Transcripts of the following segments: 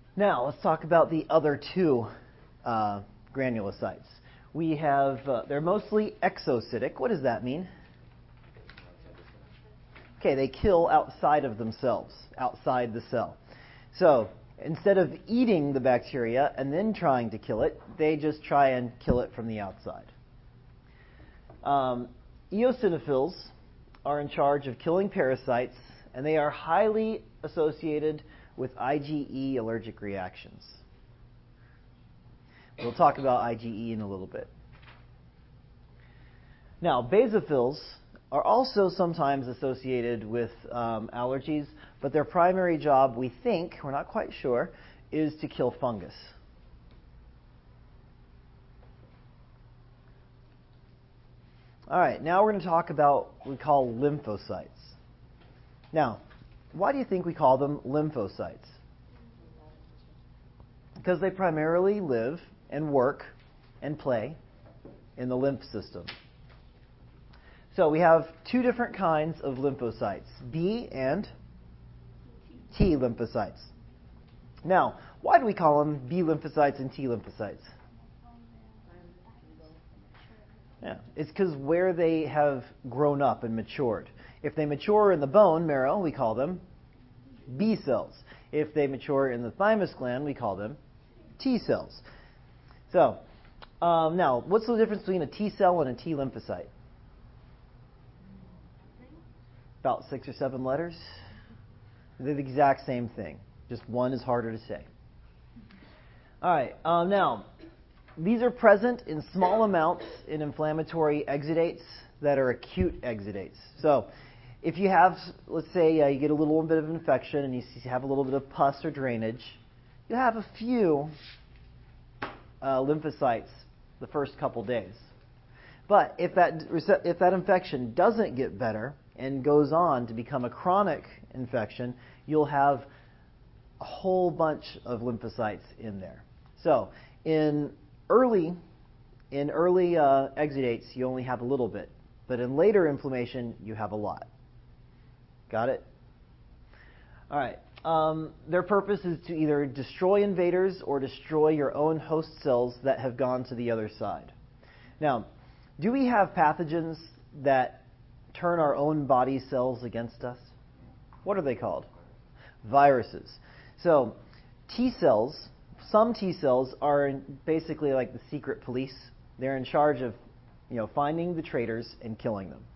Now, let's talk about the other two granulocytes. We have, they're mostly exocytic. What does that mean? Okay, they kill outside of themselves, outside the cell. So, instead of eating the bacteria and then trying to kill it, they just try and kill it from the outside. Eosinophils are in charge of killing parasites, and they are highly associated with IgE allergic reactions. We'll talk about IgE in a little bit. Now, basophils are also sometimes associated with allergies, but their primary job, we think, we're not quite sure, is to kill fungus. All right, now we're going to talk about what we call lymphocytes. Now, why do you think we call them lymphocytes? Because they primarily live and work and play in the lymph system. So we have two different kinds of lymphocytes, B and T lymphocytes. Now, why do we call them B lymphocytes and T lymphocytes? Yeah, it's because where they have grown up and matured. If they mature in the bone marrow, we call them B cells. If they mature in the thymus gland, we call them T cells. So, now, what's the difference between a T cell and a T lymphocyte? About 6 or 7 letters. They're the exact same thing. Just one is harder to say. All right. Now, these are present in small amounts in inflammatory exudates that are acute exudates. So, if you have, let's say, you get a little bit of infection and you have a little bit of pus or drainage, you have a few lymphocytes the first couple days. But if that infection doesn't get better and goes on to become a chronic infection, you'll have a whole bunch of lymphocytes in there. So in early exudates, you only have a little bit, but in later inflammation, you have a lot. Got it? All right. Their purpose is to either destroy invaders or destroy your own host cells that have gone to the other side. Now, do we have pathogens that turn our own body cells against us? What are they called? Viruses. So, T cells, some T cells are basically like the secret police. They're in charge of, finding the traitors and killing them.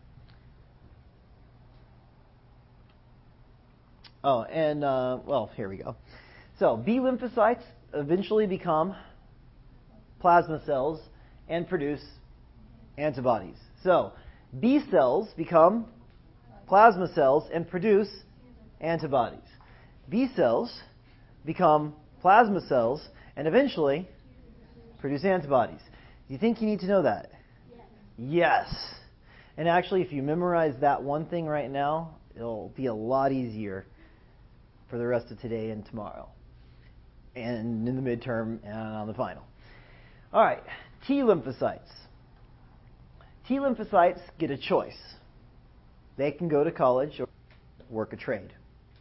Oh, and, here we go. So, B lymphocytes eventually become plasma cells and produce antibodies. So, B cells become plasma cells and produce antibodies. B cells become plasma cells and eventually produce antibodies. Do you think you need to know that? Yes. Yes. And actually, if you memorize that one thing right now, it'll be a lot easier for the rest of today and tomorrow, and in the midterm and on the final. All right, T lymphocytes. T lymphocytes get a choice. They can go to college or work a trade.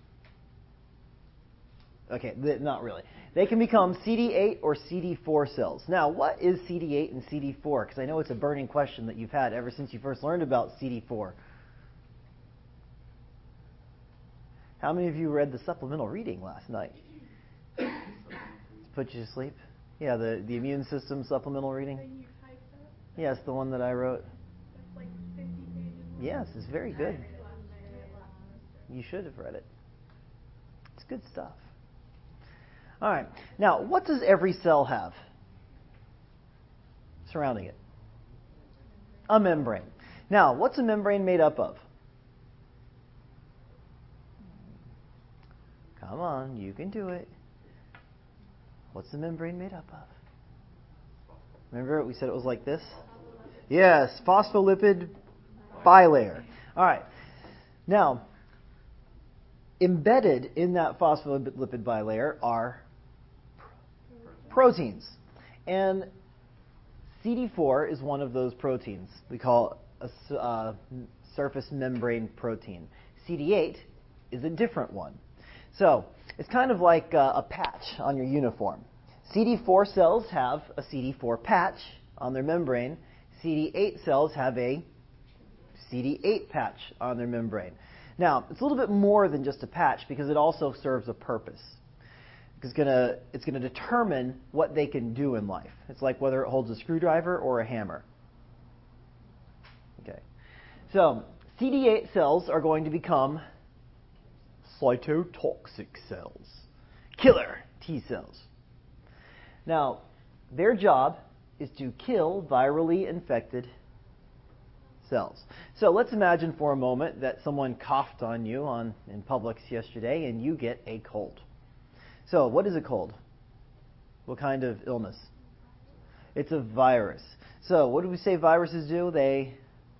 Okay, not really. They can become CD8 or CD4 cells. Now, what is CD8 and CD4? Because I know it's a burning question that you've had ever since you first learned about CD4. How many of you read the supplemental reading last night? Put you to sleep? Yeah, the immune system supplemental reading? Yes, the one that I wrote. That's like 50 pages long. Yes, it's very good. You should have read it. It's good stuff. All right. Now, what does every cell have surrounding it? A membrane. Now, what's a membrane made up of? Come on, you can do it. What's the membrane made up of? Remember, we said it was like this? Yes, phospholipid bilayer. All right. Now, embedded in that phospholipid bilayer are proteins. And CD4 is one of those proteins. We call it a surface membrane protein. CD8 is a different one. So it's kind of like a patch on your uniform. CD4 cells have a CD4 patch on their membrane. CD8 cells have a CD8 patch on their membrane. Now, it's a little bit more than just a patch because it also serves a purpose. It's going to determine what they can do in life. It's like whether it holds a screwdriver or a hammer. Okay. So, CD8 cells are going to become cytotoxic cells, killer T cells. Now, their job is to kill virally infected cells. So let's imagine for a moment that someone coughed on you in Publix yesterday and you get a cold. So what is a cold? What kind of illness? It's a virus. So what do we say viruses do? They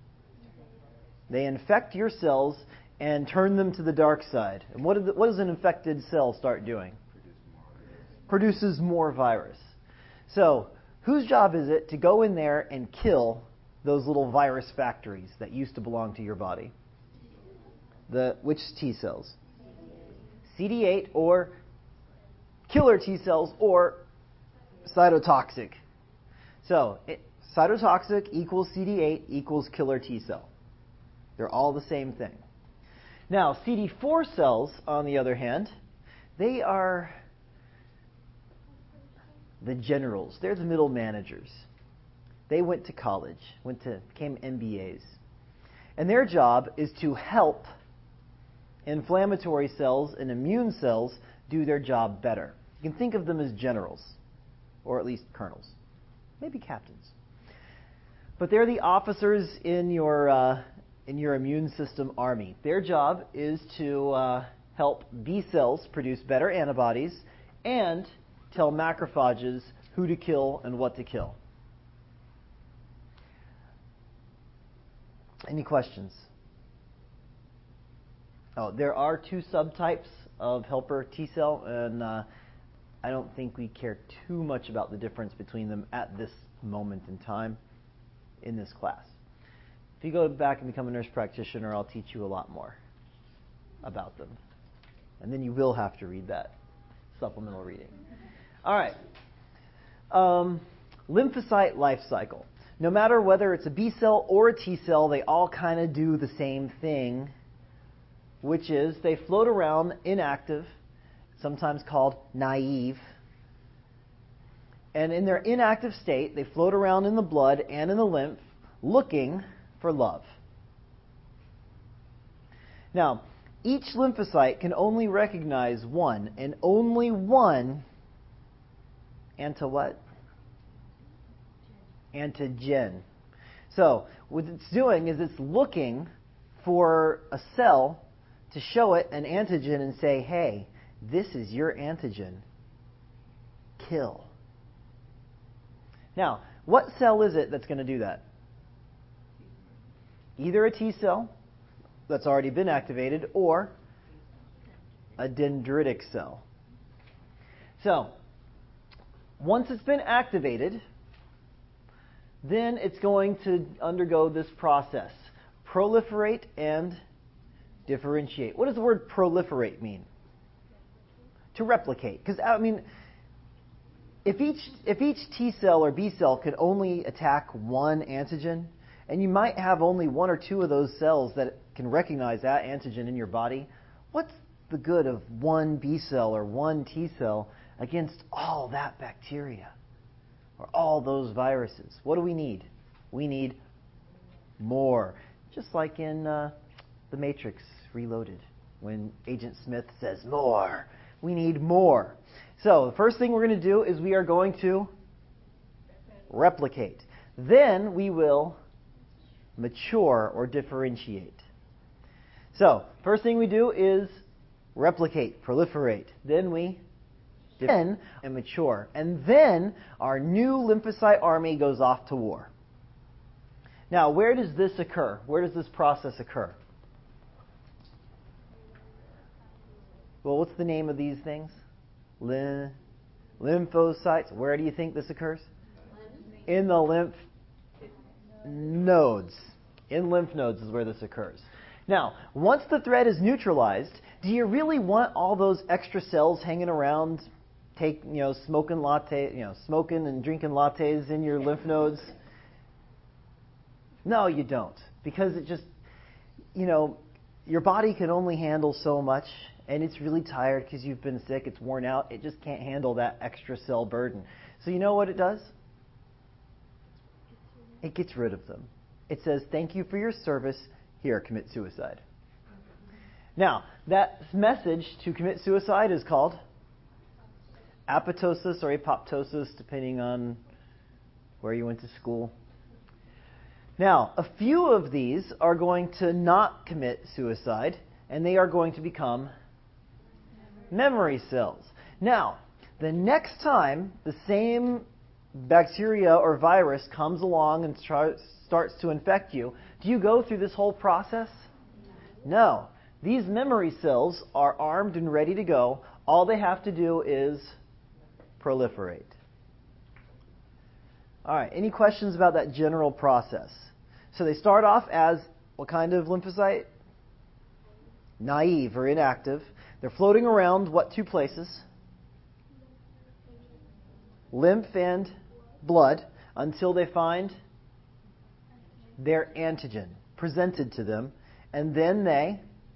infect your cells and turn them to the dark side. And what does an infected cell start doing? Produces more virus. So whose job is it to go in there and kill those little virus factories that used to belong to your body? Which T cells? CD8 or killer T cells or cytotoxic. So cytotoxic equals CD8 equals killer T cell. They're all the same thing. Now, CD4 cells, on the other hand, they are the generals. They're the middle managers. They went to college, became MBAs. And their job is to help inflammatory cells and immune cells do their job better. You can think of them as generals, or at least colonels, maybe captains. But they're the officers in your immune system army. Their job is to help B cells produce better antibodies and tell macrophages who to kill and what to kill. Any questions? Oh, there are two subtypes of helper T cell, and I don't think we care too much about the difference between them at this moment in time in this class. If you go back and become a nurse practitioner, I'll teach you a lot more about them. And then you will have to read that supplemental reading. All right. Lymphocyte life cycle. No matter whether it's a B cell or a T cell, they all kind of do the same thing, which is they float around inactive, sometimes called naive. And in their inactive state, they float around in the blood and in the lymph looking for love. Now, each lymphocyte can only recognize one, and only one, what? Antigen. So, what it's doing is it's looking for a cell to show it an antigen and say, hey, this is your antigen. Kill. Now, what cell is it that's going to do that? Either a T cell that's already been activated or a dendritic cell. So, once it's been activated, then it's going to undergo this process. Proliferate and differentiate. What does the word proliferate mean? To replicate. Because, if each T cell or B cell could only attack one antigen, and you might have only one or two of those cells that can recognize that antigen in your body, what's the good of one B cell or one T cell against all that bacteria or all those viruses? What do we need? We need more. Just like in The Matrix Reloaded, when Agent Smith says more. We need more. So the first thing we're going to do is we are going to replicate. Then we will mature or differentiate. So first thing we do is replicate, proliferate. Then we and mature. And then our new lymphocyte army goes off to war. Now, where does this occur? Where does this process occur? Well, what's the name of these things? Lymphocytes. Where do you think this occurs? In the lymph nodes. In lymph nodes is where this occurs. Now, once the threat is neutralized, do you really want all those extra cells hanging around, smoking and drinking lattes in your lymph nodes? No, you don't. Because it just, your body can only handle so much, and it's really tired because you've been sick, it's worn out, it just can't handle that extra cell burden. So you know what it does? It gets rid of them. It says, thank you for your service, here, commit suicide. Now, that message to commit suicide is called apoptosis or apoptosis, depending on where you went to school. Now, a few of these are going to not commit suicide, and they are going to become memory cells. Now, the next time the same bacteria or virus comes along and starts to infect you, do you go through this whole process? No. These memory cells are armed and ready to go. All they have to do is proliferate. All right, any questions about that general process? So they start off as what kind of lymphocyte? Naive or inactive. They're floating around what two places? Lymph and blood, until they find their antigen presented to them, and then they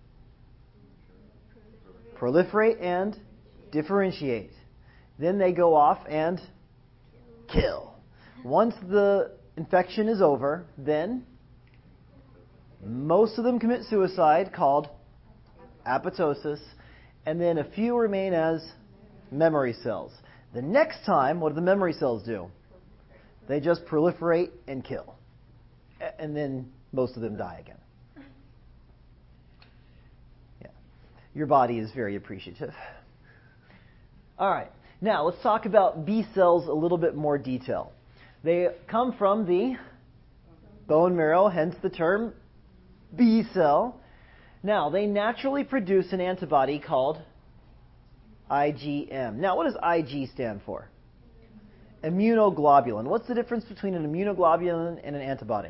proliferate and differentiate. Then they go off and kill. Once the infection is over, then most of them commit suicide, called apoptosis, and then a few remain as memory cells. The next time, what do the memory cells do? They just proliferate and kill. And then most of them die again. Yeah. Your body is very appreciative. All right. Now, let's talk about B cells a little bit more detail. They come from the bone marrow, hence the term B cell. Now, they naturally produce an antibody called IgM. Now, what does Ig stand for? Immunoglobulin. What's the difference between an immunoglobulin and an antibody?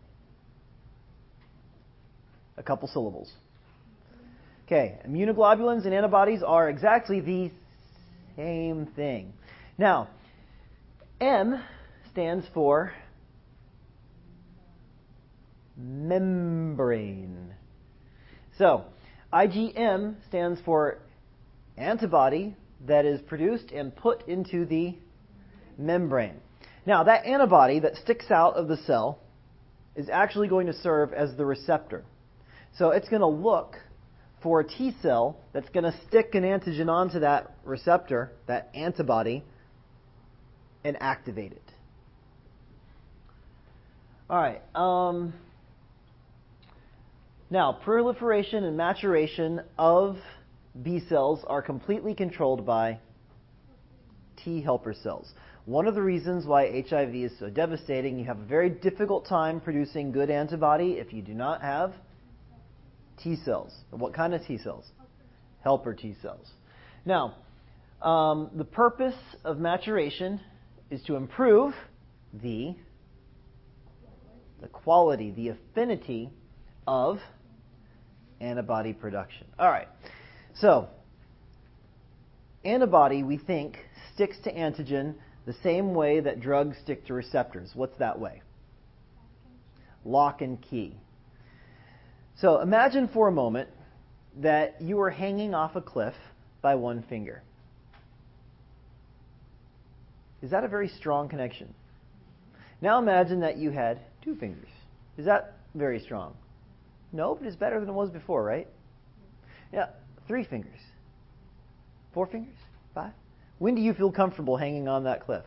A couple syllables. Okay, immunoglobulins and antibodies are exactly the same thing. Now, M stands for membrane. So, IgM stands for antibody that is produced and put into the membrane. Now, that antibody that sticks out of the cell is actually going to serve as the receptor. So it's going to look for a T cell that's going to stick an antigen onto that receptor, that antibody, and activate it. All right. Now, proliferation and maturation of B cells are completely controlled by T helper cells. One of the reasons why HIV is so devastating, you have a very difficult time producing good antibody if you do not have T cells. What kind of T cells? Helper T cells. Now, the purpose of maturation is to improve the quality, the affinity of antibody production. All right. So, antibody, we think, sticks to antigen the same way that drugs stick to receptors. What's that way? Lock and key. So, imagine for a moment that you were hanging off a cliff by one finger. Is that a very strong connection? Now imagine that you had two fingers. Is that very strong? No, but it's better than it was before, right? Yeah, 3 fingers. 4 fingers? 5? When do you feel comfortable hanging on that cliff?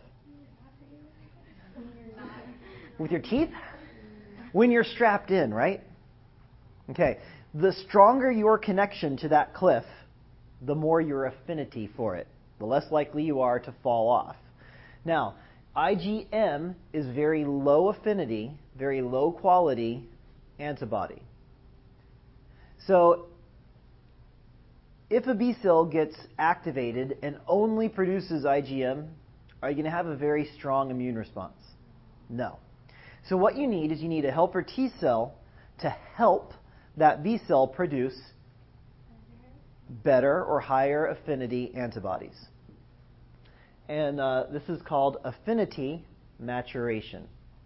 With your teeth? When you're strapped in, right? Okay. The stronger your connection to that cliff, the more your affinity for it, the less likely you are to fall off. Now, IgM is very low affinity, very low quality antibody. So, if a B cell gets activated and only produces IgM, are you going to have a very strong immune response? No. So what you need is you need a helper T cell to help that B cell produce better or higher affinity antibodies. And this is called affinity maturation.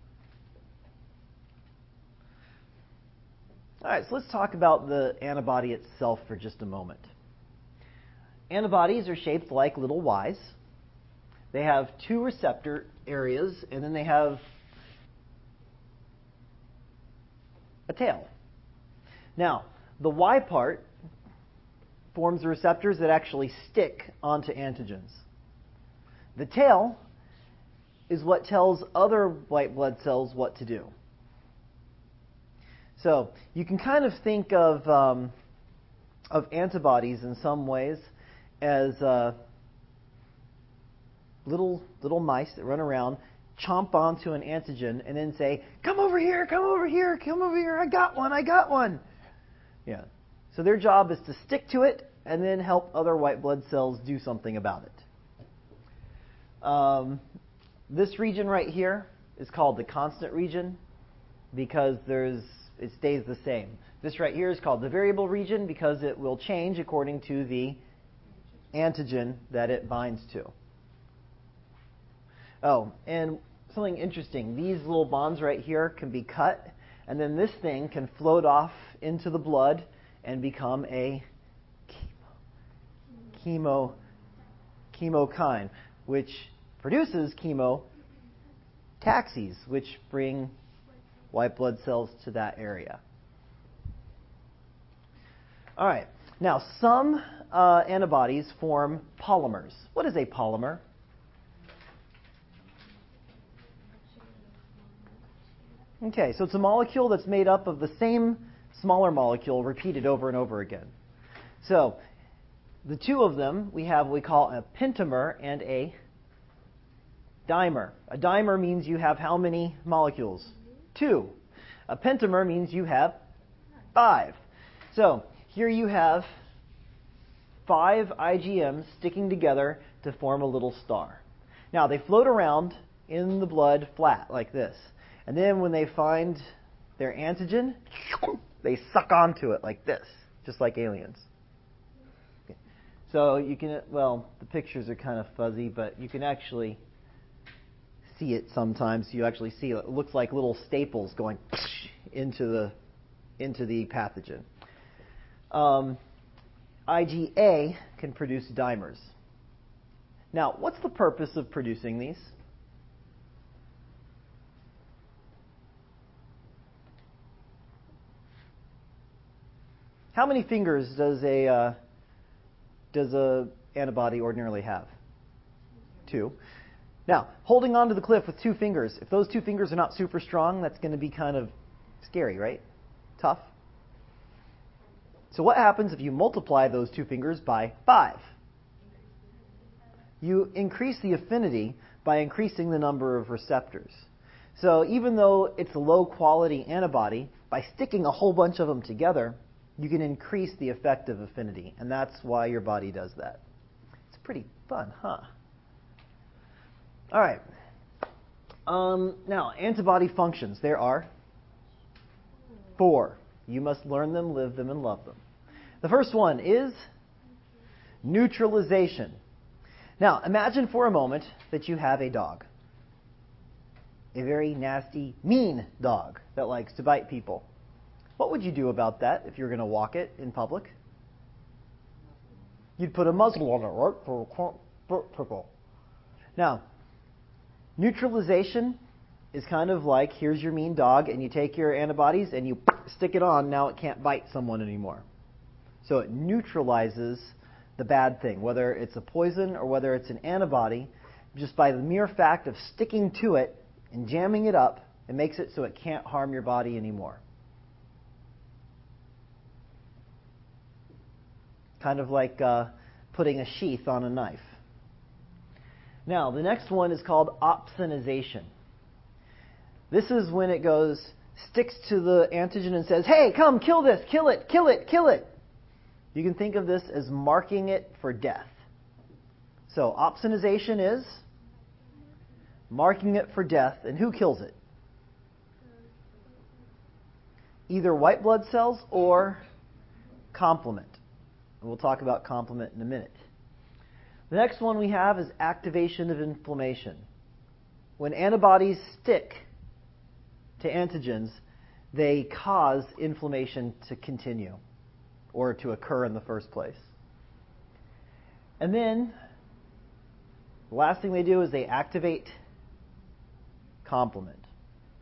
All right, so let's talk about the antibody itself for just a moment. Antibodies are shaped like little Ys. They have two receptor areas, and then they have a tail. Now, the Y part forms the receptors that actually stick onto antigens. The tail is what tells other white blood cells what to do. So you can kind of think of antibodies in some ways as little mice that run around, chomp onto an antigen, and then say, "Come over here, come over here, come over here! I got one!" Yeah. So their job is to stick to it and then help other white blood cells do something about it. This region right here is called the constant region because it stays the same. This right here is called the variable region because it will change according to the antigen that it binds to. Oh, and something interesting. These little bonds right here can be cut, and then this thing can float off into the blood and become a chemokine, which produces chemotaxis, which bring white blood cells to that area. All right. Now, some antibodies form polymers. What is a polymer? Okay, so it's a molecule that's made up of the same smaller molecule repeated over and over again. So, the two of them, we have what we call a pentamer and a dimer. A dimer means you have how many molecules? 2. A pentamer means you have 5. So, here you have 5 IgMs sticking together to form a little star. Now, they float around in the blood flat like this. And then when they find their antigen, they suck onto it like this, just like aliens. Okay. So you can, the pictures are kind of fuzzy, but you can actually see it sometimes. You actually see it looks like little staples going into the pathogen. IgA can produce dimers. Now, what's the purpose of producing these? How many fingers does a antibody ordinarily have? 2. Now, holding onto the cliff with 2 fingers, if those 2 fingers are not super strong, that's going to be kind of scary, right? Tough. So what happens if you multiply those 2 fingers by 5? You increase the affinity by increasing the number of receptors. So even though it's a low-quality antibody, by sticking a whole bunch of them together, you can increase the effective affinity, and that's why your body does that. It's pretty fun, huh? All right. Now, antibody functions. There are 4. You must learn them, live them, and love them. The first one is neutralization. Now, imagine for a moment that you have a dog. A very nasty, mean dog that likes to bite people. What would you do about that if you were going to walk it in public? You'd put a muzzle on it, right? Now, neutralization is kind of like, here's your mean dog, and you take your antibodies and you stick it on, now it can't bite someone anymore. So it neutralizes the bad thing, whether it's a poison or whether it's an antibody. Just by the mere fact of sticking to it and jamming it up, it makes it so it can't harm your body anymore. Kind of like putting a sheath on a knife. Now, the next one is called opsonization. This is when it sticks to the antigen and says, "Hey, come, kill this, kill it, kill it, kill it." You can think of this as marking it for death. So, opsonization is marking it for death, and who kills it? either white blood cells or complement. And we'll talk about complement in a minute. The next one we have is activation of inflammation. When antibodies stick to antigens, they cause inflammation to continue or to occur in the first place. And then the last thing they do is they activate complement.